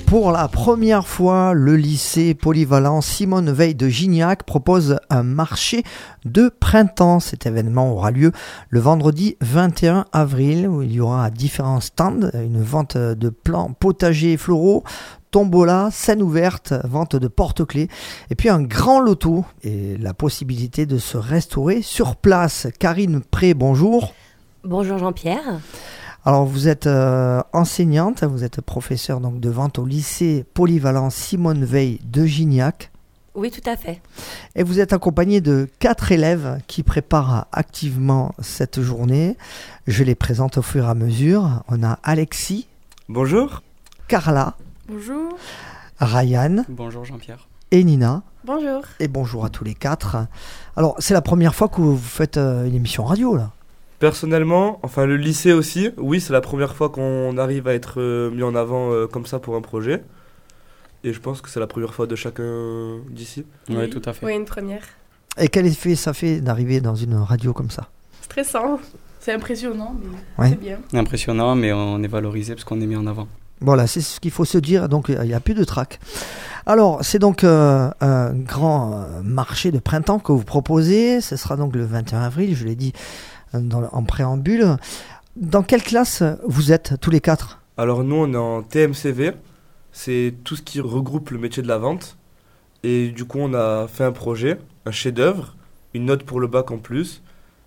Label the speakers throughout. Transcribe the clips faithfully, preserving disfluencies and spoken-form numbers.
Speaker 1: Pour la première fois, le lycée polyvalent Simone Veil de Gignac propose un marché de printemps. Cet événement aura lieu le vendredi vingt et un avril, où il y aura différents stands, une vente de plants potagers et floraux, tombola, scène ouverte, vente de porte-clés, et puis un grand loto et la possibilité de se restaurer sur place. Karine Pré, bonjour.
Speaker 2: Bonjour Jean-Pierre.
Speaker 1: Alors vous êtes euh, enseignante, vous êtes professeure donc, de vente au lycée polyvalent Simone Veil de Gignac.
Speaker 2: Oui, tout à fait.
Speaker 1: Et vous êtes accompagnée de quatre élèves qui préparent activement cette journée. Je les présente au fur et à mesure. On a Alexis.
Speaker 3: Bonjour.
Speaker 1: Carla.
Speaker 4: Bonjour.
Speaker 1: Ryan.
Speaker 5: Bonjour Jean-Pierre.
Speaker 1: Et Nina.
Speaker 4: Bonjour.
Speaker 1: Et bonjour à tous les quatre. Alors c'est la première fois que vous faites euh, une émission radio là.
Speaker 3: Personnellement, enfin le lycée aussi, oui, c'est la première fois qu'on arrive à être euh, mis en avant euh, comme ça pour un projet. Et je pense que c'est la première fois de chacun d'ici.
Speaker 5: Oui,
Speaker 4: Oui,
Speaker 5: tout à fait.
Speaker 4: Oui, une première.
Speaker 1: Et quel effet ça fait d'arriver dans une radio comme ça?
Speaker 4: Stressant. C'est impressionnant, mais
Speaker 1: Ouais.
Speaker 4: c'est bien.
Speaker 5: Impressionnant, mais on est valorisé parce qu'on est mis en avant.
Speaker 1: Voilà, c'est ce qu'il faut se dire, donc il n'y a plus de trac. Alors, c'est donc euh, un grand euh, marché de printemps que vous proposez. Ce sera donc le vingt et un avril, je l'ai dit dans, en préambule. Dans quelle classe vous êtes, tous les quatre?
Speaker 3: Alors nous, on est en T M C V, c'est tout ce qui regroupe le métier de la vente. Et du coup, on a fait un projet, un chef-d'œuvre, une note pour le bac en plus.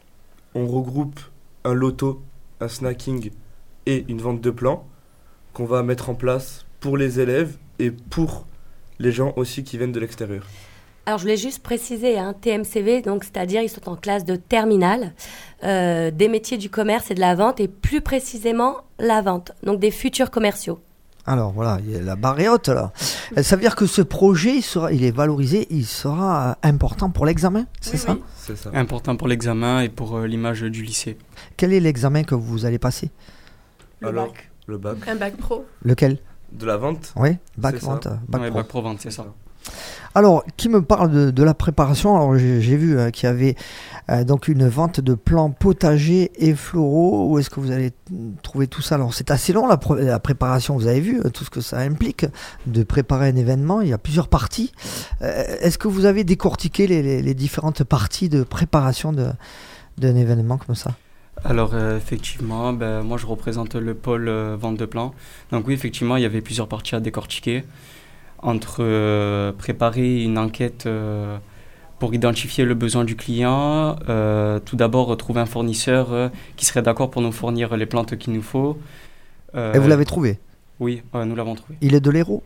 Speaker 3: On regroupe un loto, un snacking et une vente de plants qu'on va mettre en place pour les élèves et pour les gens aussi qui viennent de l'extérieur.
Speaker 2: Alors, je voulais juste préciser, hein, T M C V, donc, c'est-à-dire ils sont en classe de terminale, euh, des métiers du commerce et de la vente, et plus précisément la vente, donc des futurs commerciaux.
Speaker 1: Alors voilà, il y a la barre est haute là. Ça veut dire que ce projet, il, sera, il est valorisé, il sera important pour l'examen, c'est
Speaker 4: Oui,
Speaker 1: ça?
Speaker 4: oui.
Speaker 3: C'est ça.
Speaker 5: Important pour l'examen et pour euh, l'image du lycée.
Speaker 1: Quel est l'examen que vous allez passer?
Speaker 4: Le
Speaker 3: Alors,
Speaker 4: bac.
Speaker 3: le bac
Speaker 4: Un bac pro.
Speaker 1: Lequel?
Speaker 3: de la vente.
Speaker 1: Oui, bac
Speaker 3: C'est ça.
Speaker 1: vente, bac
Speaker 5: Ouais,
Speaker 1: pro.
Speaker 5: bac pro vente, c'est ça.
Speaker 1: Alors, qui me parle de, de la préparation? Alors, j'ai, j'ai vu euh, qu'il y avait euh, donc une vente de plants potagers et floraux. Où est-ce que vous allez trouver tout ça? Alors, c'est assez long la, pr- la préparation. Vous avez vu euh, tout ce que ça implique de préparer un événement. Il y a plusieurs parties. Euh, est-ce que vous avez décortiqué les, les, les différentes parties de préparation de, d'un événement comme ça?
Speaker 5: Alors euh, effectivement, ben, moi je représente le pôle euh, vente de plants. Donc oui, effectivement, il y avait plusieurs parties à décortiquer. Entre euh, préparer une enquête euh, pour identifier le besoin du client, euh, tout d'abord trouver un fournisseur euh, qui serait d'accord pour nous fournir les plantes qu'il nous faut. Euh,
Speaker 1: Et vous l'avez trouvé?
Speaker 5: Oui, euh, nous l'avons trouvé.
Speaker 1: Il est de l'Hérault?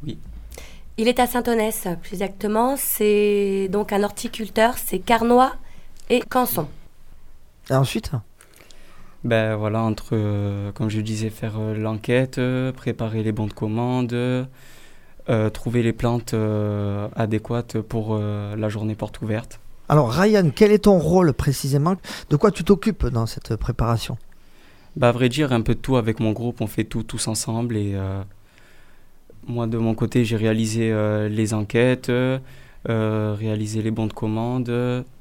Speaker 2: Il est à Saint-Onès, plus exactement. C'est donc un horticulteur, c'est Carnoy et Canson.
Speaker 1: Et ensuite?
Speaker 5: Ben voilà, entre, euh, comme je le disais, faire euh, l'enquête, euh, préparer les bons de commande, euh, trouver les plantes euh, adéquates pour euh, la journée porte ouverte.
Speaker 1: Alors, Ryan, quel est ton rôle précisément? De quoi tu t'occupes dans cette préparation?
Speaker 5: Ben, à vrai dire, un peu de tout avec mon groupe, on fait tout tous ensemble. Et euh, moi, de mon côté, j'ai réalisé euh, les enquêtes, euh, réalisé les bons de commande.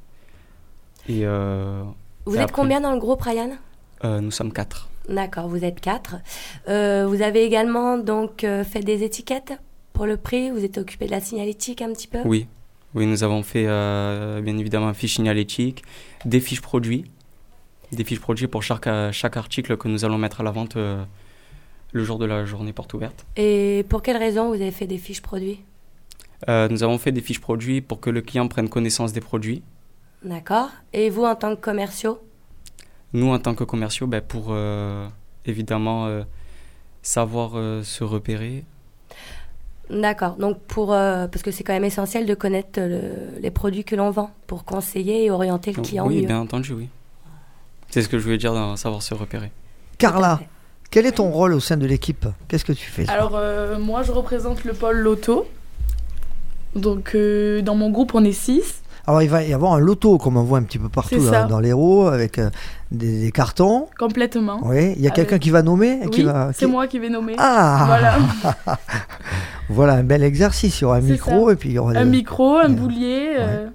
Speaker 5: Et euh,
Speaker 2: Vous
Speaker 5: et
Speaker 2: êtes
Speaker 5: après,
Speaker 2: combien dans le groupe, Ryan?
Speaker 5: euh, Nous sommes quatre.
Speaker 2: D'accord, vous êtes quatre. Euh, vous avez également donc euh, fait des étiquettes pour le prix. Vous êtes occupé de la signalétique un petit peu?
Speaker 5: Oui, oui, nous avons fait euh, bien évidemment un fiche signalétique, des fiches produits, des fiches produits pour chaque, chaque article que nous allons mettre à la vente euh, le jour de la journée porte ouverte.
Speaker 2: Et pour quelle raison vous avez fait des fiches produits?
Speaker 5: Euh, nous avons fait des fiches produits pour que le client prenne connaissance des produits.
Speaker 2: D'accord. Et vous, en tant que commerciaux?
Speaker 5: Nous, en tant que commerciaux, ben, pour euh, évidemment euh, savoir euh, se repérer.
Speaker 2: D'accord. Donc, pour, euh, parce que c'est quand même essentiel de connaître le- les produits que l'on vend pour conseiller et orienter le client
Speaker 5: Oui,
Speaker 2: mieux.
Speaker 5: bien entendu, oui. C'est ce que je voulais dire dans savoir se repérer.
Speaker 1: Carla, quel est ton rôle au sein de l'équipe? Qu'est-ce que tu fais? toi
Speaker 4: Alors, euh, moi, je représente le pôle loto. Donc, euh, dans mon groupe, on est six.
Speaker 1: Alors, il va y avoir un loto, comme on voit un petit peu partout
Speaker 4: C'est
Speaker 1: dans,
Speaker 4: ça.
Speaker 1: dans l'Hérault, avec euh, des, des cartons.
Speaker 4: Complètement.
Speaker 1: Oui, il y a
Speaker 4: Avec-
Speaker 1: quelqu'un qui va nommer qui
Speaker 4: Oui,
Speaker 1: va,
Speaker 4: c'est
Speaker 1: qui-
Speaker 4: moi qui vais nommer.
Speaker 1: Ah
Speaker 4: Voilà.
Speaker 1: Voilà un bel exercice. Il y aura un
Speaker 4: C'est
Speaker 1: micro
Speaker 4: ça.
Speaker 1: et puis il y aura
Speaker 4: Un
Speaker 1: le-
Speaker 4: micro, un
Speaker 1: Ouais.
Speaker 4: boulier. euh,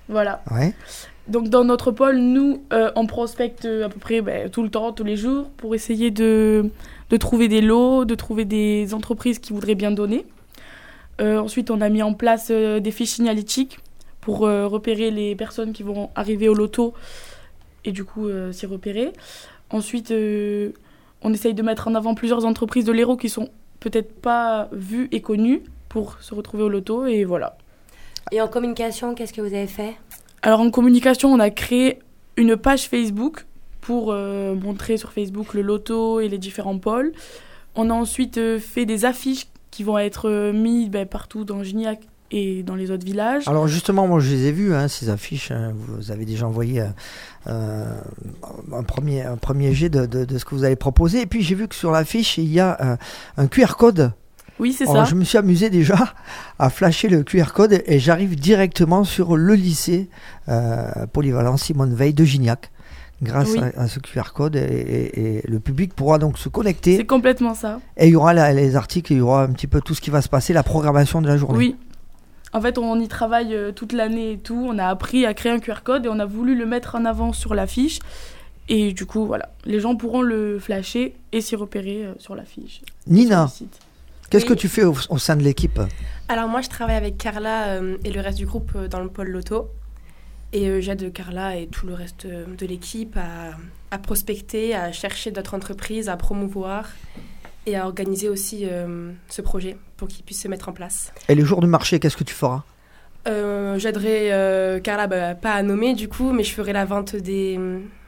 Speaker 4: Voilà.
Speaker 1: Ouais.
Speaker 4: Donc dans notre pôle, nous, euh, on prospecte à peu près ben, tout le temps, tous les jours, pour essayer de, de trouver des lots, de trouver des entreprises qui voudraient bien donner. Euh, ensuite, on a mis en place euh, des fiches signalétiques pour euh, repérer les personnes qui vont arriver au loto et du coup euh, s'y repérer. Ensuite, euh, on essaye de mettre en avant plusieurs entreprises de l'Hérault qui sont peut-être pas vues et connues pour se retrouver au loto et voilà.
Speaker 2: Et en communication, qu'est-ce que vous avez fait ?
Speaker 4: Alors en communication, on a créé une page Facebook pour euh, montrer sur Facebook le loto et les différents pôles. On a ensuite euh, fait des affiches qui vont être euh, mises ben, partout dans Gignac et dans les autres villages.
Speaker 1: Alors justement, moi je les ai vues, hein, ces affiches. Hein, vous avez déjà envoyé euh, euh, un, premier, un premier jet de, de, de ce que vous allez proposer. Et puis j'ai vu que sur l'affiche, il y a euh, un Q R code.
Speaker 4: Oui, c'est
Speaker 1: Alors,
Speaker 4: ça.
Speaker 1: je me suis amusé déjà à flasher le Q R code et j'arrive directement sur le lycée euh, polyvalent Simone Veil de Gignac. Grâce
Speaker 4: Oui.
Speaker 1: à, à ce Q R code et, et- et le public pourra donc se connecter
Speaker 4: C'est complètement ça.
Speaker 1: et il y aura la- les articles, il y aura un petit peu tout ce qui va se passer, la programmation de la journée.
Speaker 4: Oui. En fait, on y travaille euh, toute l'année et tout. On a appris à créer un Q R code et on a voulu le mettre en avant sur l'affiche. Et du coup, voilà, les gens pourront le flasher et s'y repérer euh, sur l'affiche.
Speaker 1: Nina,
Speaker 4: Sur le site.
Speaker 1: qu'est-ce
Speaker 6: Oui.
Speaker 1: que tu fais au, au sein de l'équipe ?
Speaker 6: Alors moi, je travaille avec Carla euh, et le reste du groupe euh, dans le pôle loto. Et euh, j'aide Carla et tout le reste euh, de l'équipe à, à prospecter, à chercher d'autres entreprises, à promouvoir et à organiser aussi euh, ce projet pour qu'il puisse se mettre en place.
Speaker 1: Et les jours du marché, qu'est-ce que tu feras ?
Speaker 6: Euh, J'aiderai euh, Carla, bah, pas à nommer du coup, mais je ferai la vente des,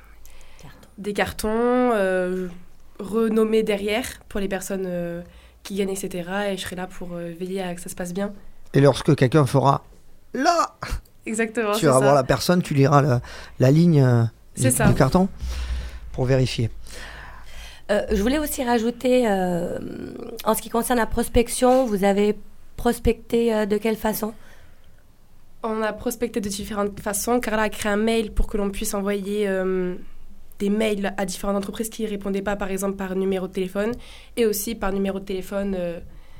Speaker 6: des cartons, euh, renommer derrière pour les personnes euh, qui gagnent, et cetera. Et je serai là pour euh, veiller à que ça se passe bien.
Speaker 1: Et lorsque quelqu'un fera là,
Speaker 6: Exactement,
Speaker 1: tu
Speaker 6: c'est
Speaker 1: vas
Speaker 6: ça.
Speaker 1: voir la personne, tu liras la, la ligne euh,
Speaker 6: C'est
Speaker 1: du,
Speaker 6: ça.
Speaker 1: du carton pour vérifier.
Speaker 2: Euh, je voulais aussi rajouter, euh, en ce qui concerne la prospection, vous avez prospecté euh, de quelle façon ?
Speaker 6: On a prospecté de différentes façons. Carla a créé un mail pour que l'on puisse envoyer euh, des mails à différentes entreprises qui ne répondaient pas, par exemple, par numéro de téléphone, et aussi par numéro de téléphone. euh,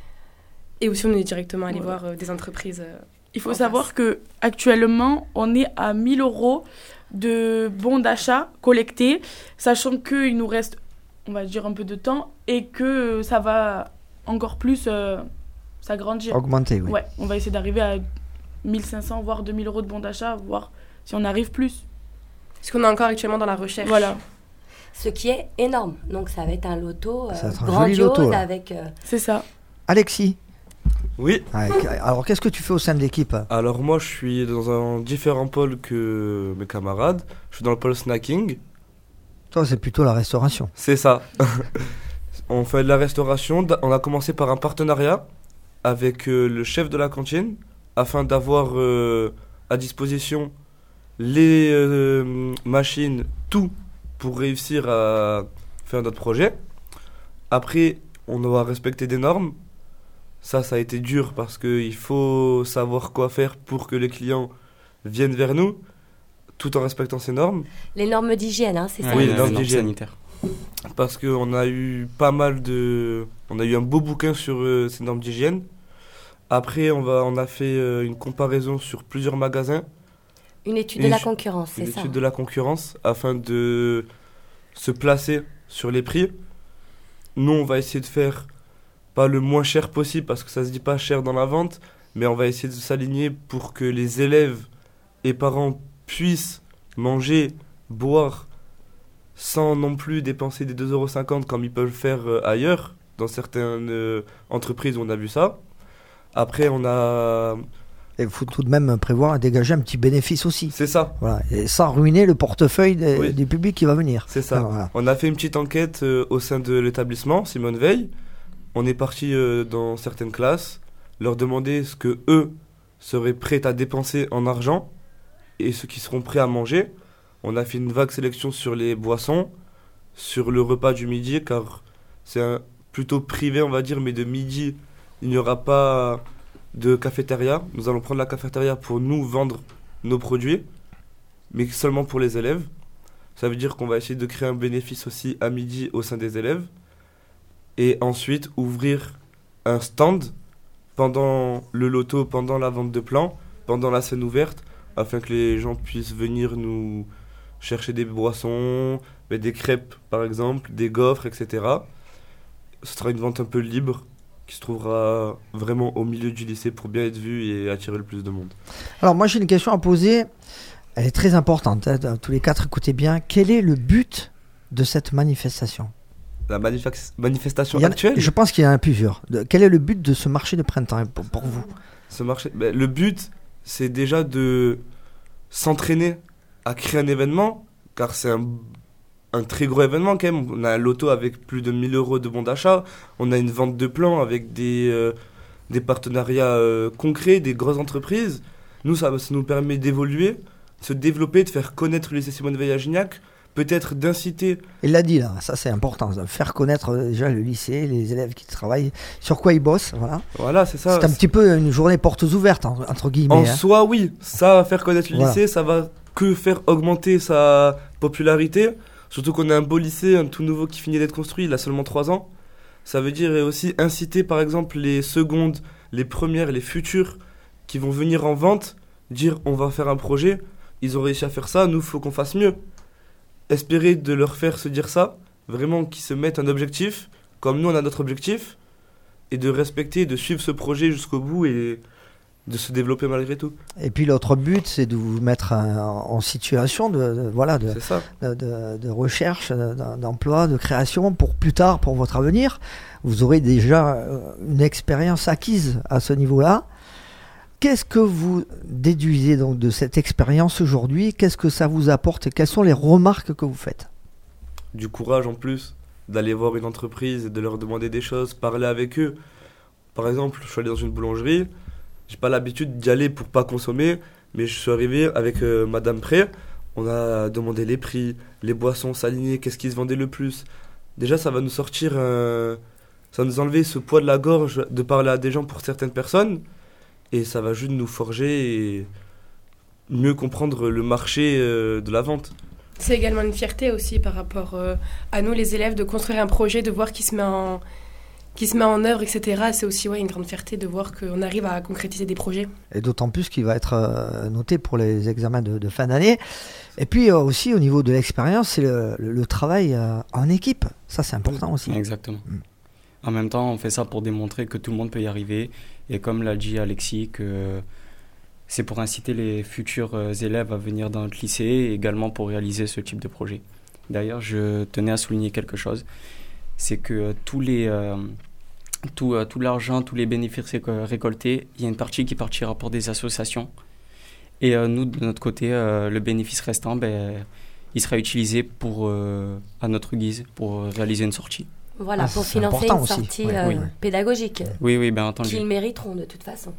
Speaker 6: et aussi, on est directement allé
Speaker 4: Voilà.
Speaker 6: voir euh, des entreprises. euh,
Speaker 4: Il faut
Speaker 6: en
Speaker 4: savoir
Speaker 6: face.
Speaker 4: que actuellement, on est à mille euros de bons d'achat collectés, sachant qu'il nous reste, on va dire, un peu de temps et que ça va encore plus euh, s'agrandir.
Speaker 1: Augmenter, oui.
Speaker 4: Ouais, on va essayer d'arriver à mille cinq cents, voire deux mille euros de bons d'achat, voir si on arrive plus.
Speaker 6: Ce qu'on est encore actuellement dans la recherche.
Speaker 4: Voilà,
Speaker 2: Ce qui est énorme. Donc ça va être un loto euh,
Speaker 1: Ça va être un joli
Speaker 2: grandiose
Speaker 1: loto, là.
Speaker 2: avec... euh,
Speaker 4: c'est ça.
Speaker 1: Alexis,
Speaker 3: Oui,
Speaker 1: ouais, alors qu'est-ce que tu fais au sein de l'équipe ?
Speaker 3: alors moi je suis dans un différent pôle que mes camarades. Je suis dans le pôle snacking.
Speaker 1: Toi, c'est plutôt la restauration.
Speaker 3: C'est ça. On fait de la restauration. On a commencé par un partenariat avec euh, le chef de la cantine afin d'avoir euh, à disposition les euh, machines, tout pour réussir à faire notre projet. Après, on doit respecter des normes. Ça, ça a été dur parce qu'il faut savoir quoi faire pour que les clients viennent vers nous tout en respectant ces normes.
Speaker 2: les normes d'hygiène, hein, c'est ça ?
Speaker 3: Oui,
Speaker 5: les
Speaker 3: les normes
Speaker 5: normes
Speaker 3: d'hygiène.
Speaker 5: sanitaires.
Speaker 3: Parce qu'on a eu pas mal de... On a eu un beau bouquin sur euh, ces normes d'hygiène. Après, on, va, on a fait euh, une comparaison sur plusieurs magasins,
Speaker 2: Une étude
Speaker 3: Une
Speaker 2: de la
Speaker 3: ch-
Speaker 2: concurrence, c'est
Speaker 3: une
Speaker 2: ça.
Speaker 3: étude de la concurrence, afin de se placer sur les prix. Nous, on va essayer de faire pas le moins cher possible, parce que ça se dit pas cher dans la vente, mais on va essayer de s'aligner pour que les élèves et parents puissent manger, boire, sans non plus dépenser des deux euros cinquante comme ils peuvent faire euh, ailleurs, dans certaines euh, entreprises où on a vu ça. Après, on a...
Speaker 1: Il faut tout de même prévoir dégager un petit bénéfice aussi.
Speaker 3: C'est ça,
Speaker 1: Voilà, et sans ruiner le portefeuille des-
Speaker 3: Oui.
Speaker 1: du public qui va venir.
Speaker 3: c'est ça.
Speaker 1: Ah, voilà.
Speaker 3: On a fait une petite enquête euh, au sein de l'établissement Simone Veil. On est parti euh, dans certaines classes, leur demander ce que eux seraient prêts à dépenser en argent et ce qu'ils seront prêts à manger. On a fait une vague sélection sur les boissons, sur le repas du midi, car c'est un, plutôt privé, on va dire, mais de midi, il n'y aura pas de cafétéria. Nous allons prendre la cafétéria pour nous vendre nos produits, mais seulement pour les élèves. Ça veut dire qu'on va essayer de créer un bénéfice aussi à midi au sein des élèves. Et ensuite, ouvrir un stand pendant le loto, pendant la vente de plans, pendant la scène ouverte, afin que les gens puissent venir nous chercher des boissons, des crêpes par exemple, des gaufres, et cetera. Ce sera une vente un peu libre qui se trouvera vraiment au milieu du lycée pour bien être vue et attirer le plus de monde.
Speaker 1: Alors moi j'ai une question à poser, elle est très importante, hein, tous les quatre écoutez bien. Quel est le but de cette manifestation ?
Speaker 3: La manif- manifestation
Speaker 1: Il y en a-
Speaker 3: actuelle,
Speaker 1: Je pense qu'il y en a plusieurs. De- quel est le but de ce marché de printemps pour, pour vous ?
Speaker 3: ce marché, ben, le but c'est déjà de s'entraîner à créer un événement, car c'est un, un très gros événement quand même. On a un loto avec plus de mille euros de bons d'achat, on a une vente de plans avec des, euh, des partenariats euh, concrets, des grosses entreprises. Nous, ça, ça nous permet d'évoluer, de se développer, de faire connaître le lycée Simone Veil à Gignac, peut-être d'inciter.
Speaker 1: Il l'a dit là, ça c'est important, de faire connaître euh, déjà le lycée, les élèves qui travaillent, sur quoi ils bossent, voilà.
Speaker 3: Voilà, c'est ça.
Speaker 1: C'est un petit peu une journée portes ouvertes, en- entre guillemets.
Speaker 3: En
Speaker 1: hein.
Speaker 3: soi, oui, ça va faire connaître le
Speaker 1: Voilà.
Speaker 3: lycée, ça va que faire augmenter sa popularité. Surtout qu'on a un beau lycée, un tout nouveau qui finit d'être construit, il a seulement trois ans. Ça veut dire aussi inciter par exemple les secondes, les premières, les futures qui vont venir en vente, dire on va faire un projet, ils ont réussi à faire ça, nous il faut qu'on fasse mieux. Espérer de leur faire se dire ça, vraiment qu'ils se mettent un objectif, comme nous on a notre objectif, et de respecter, de suivre ce projet jusqu'au bout et de se développer malgré tout.
Speaker 1: Et puis l'autre but, c'est de vous mettre en, en situation de, de- voilà, de,
Speaker 3: C'est ça.
Speaker 1: de, de- de recherche, de- d'emploi, de création pour plus tard, pour votre avenir. Vous aurez déjà euh, une expérience acquise à ce niveau-là. Qu'est-ce que vous déduisez donc de cette expérience aujourd'hui ? Qu'est-ce que ça vous apporte et quelles sont les remarques que vous faites ?
Speaker 3: Du courage en plus, d'aller voir une entreprise et de leur demander des choses, parler avec eux. Par exemple, je suis allé dans une boulangerie, j'ai pas l'habitude d'y aller pour pas consommer, mais je suis arrivé avec euh, Madame Pré, on a demandé les prix, les boissons s'aligner, qu'est-ce qui se vendait le plus. Déjà, ça va nous sortir, euh, ça va nous enlever ce poids de la gorge de parler à des gens pour certaines personnes, et ça va juste nous forger et mieux comprendre le marché euh, de la vente.
Speaker 6: C'est également une fierté aussi par rapport euh, à nous, les élèves, de construire un projet, de voir qu'il se met en, qu'il se met en œuvre, et cetera. C'est aussi ouais, une grande fierté de voir qu'on arrive à concrétiser des projets.
Speaker 1: Et d'autant plus qu'il va être euh, noté pour les examens de, de fin d'année. Et puis euh, aussi au niveau de l'expérience, c'est le, le- le travail euh, en équipe. Ça c'est important aussi.
Speaker 5: Exactement.
Speaker 1: Mm.
Speaker 5: En même temps, on fait ça pour démontrer que tout le monde peut y arriver. Et comme l'a dit Alexis, que c'est pour inciter les futurs euh, élèves à venir dans notre lycée et également pour réaliser ce type de projet. D'ailleurs, je tenais à souligner quelque chose, c'est que euh, tous les, euh, tout, euh, tout l'argent, tous les bénéfices réco- récoltés, il y a une partie qui partira pour des associations. Et euh, nous, de notre côté, euh, le bénéfice restant, ben, il sera utilisé pour, euh, à notre guise pour réaliser une sortie.
Speaker 2: Voilà,
Speaker 1: Ah,
Speaker 2: pour
Speaker 1: c'est
Speaker 2: financer
Speaker 1: important
Speaker 2: une
Speaker 1: aussi.
Speaker 2: sortie
Speaker 1: Ouais,
Speaker 2: euh,
Speaker 5: oui.
Speaker 2: pédagogique
Speaker 5: Oui, oui, bien entendu.
Speaker 2: qu'ils mériteront de toute façon.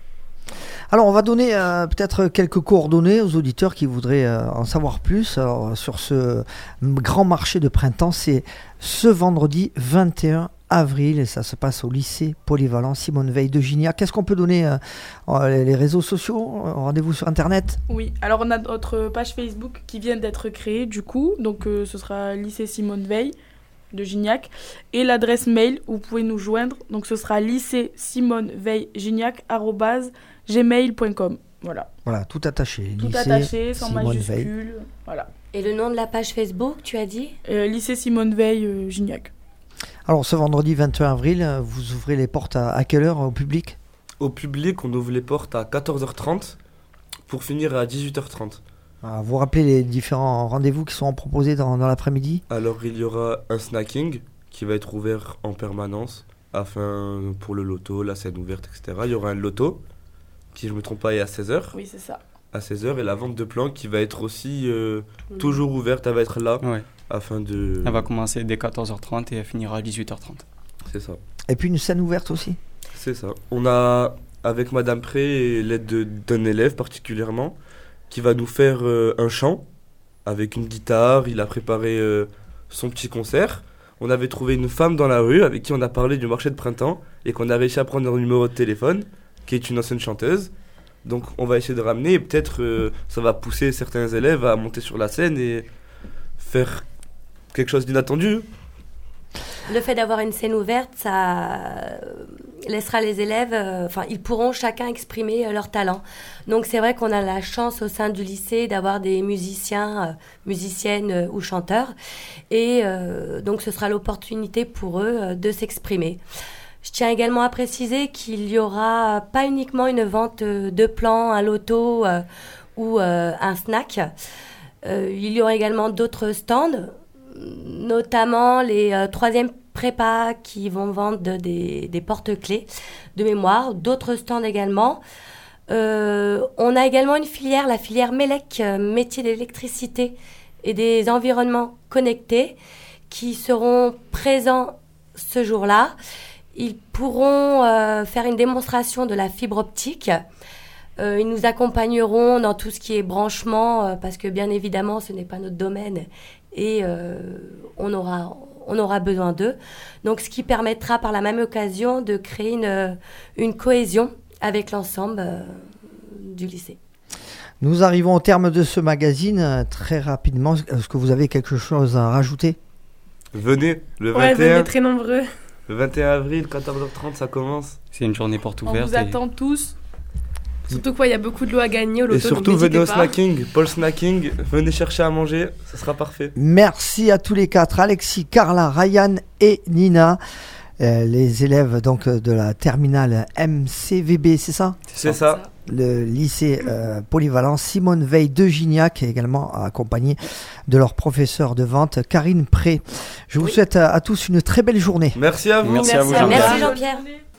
Speaker 1: Alors, on va donner euh, peut-être quelques coordonnées aux auditeurs qui voudraient euh, en savoir plus. Alors, sur ce m- grand marché de printemps, c'est ce vendredi vingt et un avril et ça se passe au lycée polyvalent Simone Veil de Gignac. Qu'est-ce qu'on peut donner euh, euh, les- Les réseaux sociaux, euh, rendez-vous sur Internet.
Speaker 4: Oui, alors on a notre page Facebook qui vient d'être créée du coup, donc euh, ce sera lycée Simone Veil de Gignac, et l'adresse mail où vous pouvez nous joindre, donc ce sera lycée Simone Veil Gignac arobase gmail point com. Voilà,
Speaker 1: Voilà, tout attaché.
Speaker 4: tout
Speaker 1: lycée
Speaker 4: attaché, sans
Speaker 1: Simone
Speaker 4: majuscule,
Speaker 1: Veil.
Speaker 4: voilà.
Speaker 2: Et le nom de la page Facebook, tu as dit ?
Speaker 4: Euh, lycée Simone Veil euh, Gignac.
Speaker 1: Alors, ce vendredi vingt et un avril, euh, vous ouvrez les portes à, à quelle heure au public ?
Speaker 3: Au public, on ouvre les portes à quatorze heures trente pour finir à dix-huit heures trente.
Speaker 1: Ah, vous rappelez les différents rendez-vous qui sont proposés dans, dans l'après-midi ?
Speaker 3: Alors il y aura un snacking qui va être ouvert en permanence afin pour le loto, la scène ouverte, et cetera. Il y aura un loto qui, je ne me trompe pas, est à seize heures.
Speaker 4: Oui, c'est ça.
Speaker 3: À seize heures et la vente de plans qui va être aussi euh, toujours ouverte, elle va être là
Speaker 5: Ouais.
Speaker 3: afin de...
Speaker 5: Elle va commencer dès quatorze heures trente et elle finira à dix-huit heures trente.
Speaker 3: C'est ça.
Speaker 1: Et puis une scène ouverte aussi.
Speaker 3: C'est ça. On a, avec Madame Pré et l'aide de- d'un élève particulièrement, qui va nous faire euh, un chant avec une guitare. Il a préparé euh, son petit concert. On avait trouvé une femme dans la rue avec qui on a parlé du marché de printemps et qu'on a réussi à prendre un numéro de téléphone, qui est une ancienne chanteuse. Donc on va essayer de ramener et peut-être euh, ça va pousser certains élèves à monter sur la scène et faire quelque chose d'inattendu.
Speaker 2: Le fait d'avoir une scène ouverte, ça, laissera les élèves, euh, enfin, ils pourront chacun exprimer euh, leur talent. Donc, c'est vrai qu'on a la chance au sein du lycée d'avoir des musiciens, euh, musiciennes euh, ou chanteurs. Et euh, donc, ce sera l'opportunité pour eux euh, de s'exprimer. Je tiens également à préciser qu'il y aura pas uniquement une vente euh, de plans, un loto euh, ou euh, un snack. Euh, il y aura également d'autres stands, notamment les euh, troisième prépa qui vont vendre des, des porte-clés de mémoire, d'autres stands également. Euh, on a également une filière, la filière MELEC, euh, métier d'électricité et des environnements connectés, qui seront présents ce jour-là. Ils pourront euh, faire une démonstration de la fibre optique. Euh, ils nous accompagneront dans tout ce qui est branchement, euh, parce que bien évidemment, ce n'est pas notre domaine et euh, on aura, on aura besoin d'eux. Donc, ce qui permettra par la même occasion de créer une, une cohésion avec l'ensemble euh, du lycée.
Speaker 1: Nous arrivons au terme de ce magazine. euh, Très rapidement, est-ce que vous avez quelque chose à rajouter ?
Speaker 3: Venez, le
Speaker 6: Ouais,
Speaker 3: vingt et un,
Speaker 6: venez très nombreux.
Speaker 3: le vingt et un avril, quatorze heures trente, ça commence.
Speaker 5: C'est une journée porte
Speaker 4: On
Speaker 5: ouverte.
Speaker 4: vous
Speaker 5: et-
Speaker 4: attend tous.
Speaker 6: Surtout quoi, il y a beaucoup de lots à gagner au loto.
Speaker 3: Et surtout,
Speaker 6: donc
Speaker 3: venez au
Speaker 6: n'hésitez pas.
Speaker 3: snacking, Paul Snacking, venez chercher à manger, ça sera parfait.
Speaker 1: Merci à tous les quatre, Alexis, Carla, Ryan et Nina, euh, les élèves donc de la terminale M C V B, c'est ça ?
Speaker 3: C'est ça.
Speaker 1: Le lycée euh, polyvalent Simone Veil de Gignac, également accompagné de leur professeur de vente, Karine Pré. Je vous
Speaker 6: Oui.
Speaker 1: souhaite à, à tous une très belle journée.
Speaker 3: Merci à vous.
Speaker 5: Merci à vous,
Speaker 6: Merci à vous.
Speaker 5: Jean-Pierre.
Speaker 2: Merci Jean-Pierre.